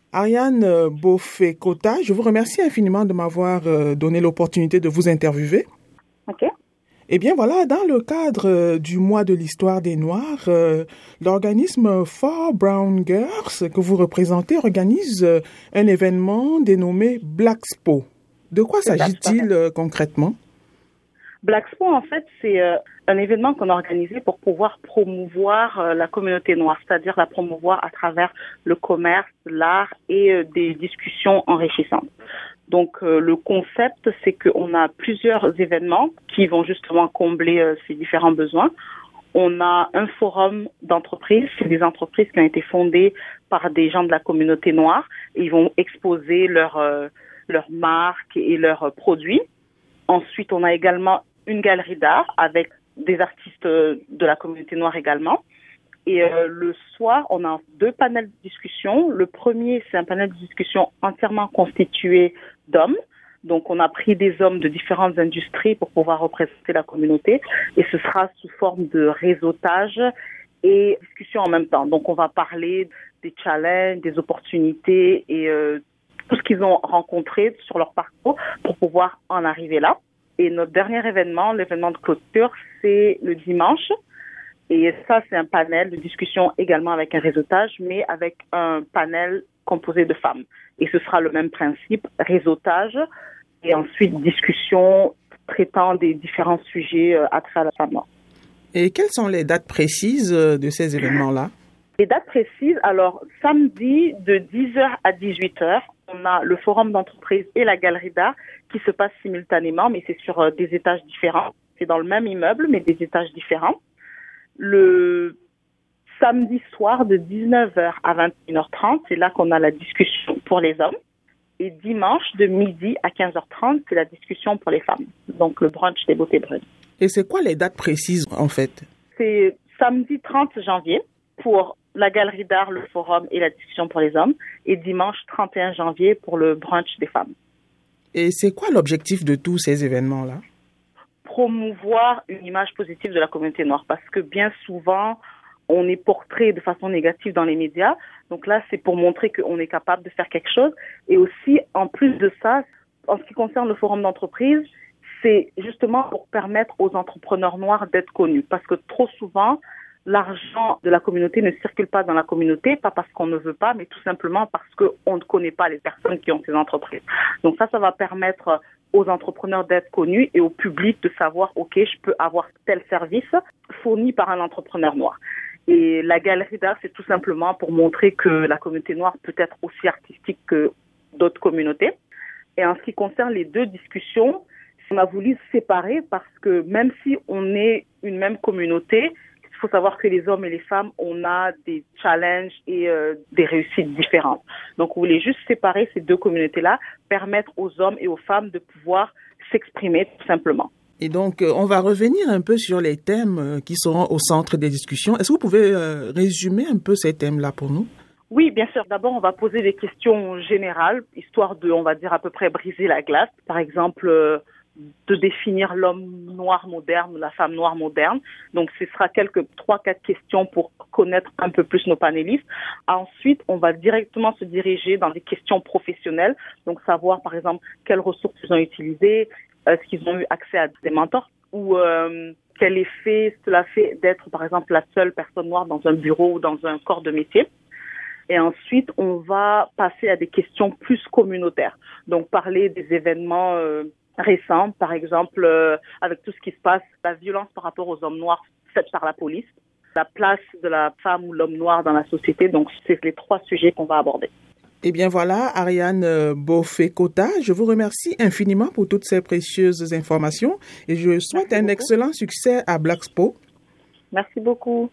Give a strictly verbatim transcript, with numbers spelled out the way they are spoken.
Ariane Boffé-Kota, je vous remercie infiniment de m'avoir euh, donné l'opportunité de vous interviewer. OK. Eh bien voilà, dans le cadre euh, du mois de l'histoire des Noirs, euh, l'organisme Four Brown Girls que vous représentez organise euh, un événement dénommé Blaxpo. De quoi C'est ça, s'agit-il euh, concrètement? Blaxpo, en fait, c'est euh, un événement qu'on a organisé pour pouvoir promouvoir euh, la communauté noire, c'est-à-dire la promouvoir à travers le commerce, l'art et euh, des discussions enrichissantes. Donc, euh, le concept, c'est qu'on a plusieurs événements qui vont justement combler euh, ces différents besoins. On a un forum d'entreprises, c'est des entreprises qui ont été fondées par des gens de la communauté noire. Et ils vont exposer leurs euh, leurs marques et leurs euh, produits. Ensuite, on a également une galerie d'art avec des artistes de la communauté noire également. Et euh, le soir, on a deux panels de discussion. Le premier, c'est un panel de discussion entièrement constitué d'hommes. Donc, on a pris des hommes de différentes industries pour pouvoir représenter la communauté. Et ce sera sous forme de réseautage et discussion en même temps. Donc, on va parler des challenges, des opportunités et euh, tout ce qu'ils ont rencontré sur leur parcours pour pouvoir en arriver là. Et notre dernier événement, l'événement de clôture, c'est le dimanche. Et ça, c'est un panel de discussion également avec un réseautage, mais avec un panel composé de femmes. Et ce sera le même principe, réseautage, et ensuite discussion traitant des différents sujets à travers la femme noire. Et quelles sont les dates précises de ces événements-là? Les dates précises, alors samedi de dix heures à dix-huit heures, on a le forum d'entreprise et la galerie d'art qui se passent simultanément, mais c'est sur euh, des étages différents. C'est dans le même immeuble, mais des étages différents. Le samedi soir de dix-neuf heures à vingt et une heures trente, c'est là qu'on a la discussion pour les hommes. Et dimanche de midi à quinze heures trente, c'est la discussion pour les femmes. Donc le brunch des beautés brunes. Et c'est quoi les dates précises en fait? C'est samedi trente janvier pour la galerie d'art, le forum et la discussion pour les hommes, et dimanche trente et un janvier pour le brunch des femmes. Et c'est quoi l'objectif de tous ces événements-là? Promouvoir une image positive de la communauté noire, parce que bien souvent, on est portrait de façon négative dans les médias. Donc là, c'est pour montrer qu'on est capable de faire quelque chose. Et aussi, en plus de ça, en ce qui concerne le forum d'entreprise, c'est justement pour permettre aux entrepreneurs noirs d'être connus, parce que trop souvent, l'argent de la communauté ne circule pas dans la communauté, pas parce qu'on ne veut pas, mais tout simplement parce qu'on ne connaît pas les personnes qui ont ces entreprises. Donc ça, ça va permettre aux entrepreneurs d'être connus et au public de savoir, OK, je peux avoir tel service fourni par un entrepreneur noir. Et la galerie d'art, c'est tout simplement pour montrer que la communauté noire peut être aussi artistique que d'autres communautés. Et en ce qui concerne les deux discussions, on a voulu séparer parce que même si on est une même communauté, il faut savoir que les hommes et les femmes, on a des challenges et euh, des réussites différentes. Donc, on voulait juste séparer ces deux communautés-là, permettre aux hommes et aux femmes de pouvoir s'exprimer tout simplement. Et donc, euh, on va revenir un peu sur les thèmes euh, qui seront au centre des discussions. Est-ce que vous pouvez euh, résumer un peu ces thèmes-là pour nous? Oui, bien sûr. D'abord, on va poser des questions générales, histoire de, on va dire, à peu près briser la glace. Par exemple, euh, de définir l'homme noir moderne, la femme noire moderne. Donc, ce sera quelques trois, quatre questions pour connaître un peu plus nos panélistes. Ensuite, on va directement se diriger dans des questions professionnelles. Donc, savoir, par exemple, quelles ressources ils ont utilisées, est-ce qu'ils ont eu accès à des mentors ou euh, quel effet cela fait d'être, par exemple, la seule personne noire dans un bureau ou dans un corps de métier. Et ensuite, on va passer à des questions plus communautaires. Donc, parler des événements euh, récents, par exemple, euh, avec tout ce qui se passe, la violence par rapport aux hommes noirs faite par la police, la place de la femme ou l'homme noir dans la société. Donc, c'est les trois sujets qu'on va aborder. Eh bien voilà, Ariane Boffé-Kota, je vous remercie infiniment pour toutes ces précieuses informations et je souhaite un excellent succès à Blaxpo. Merci beaucoup.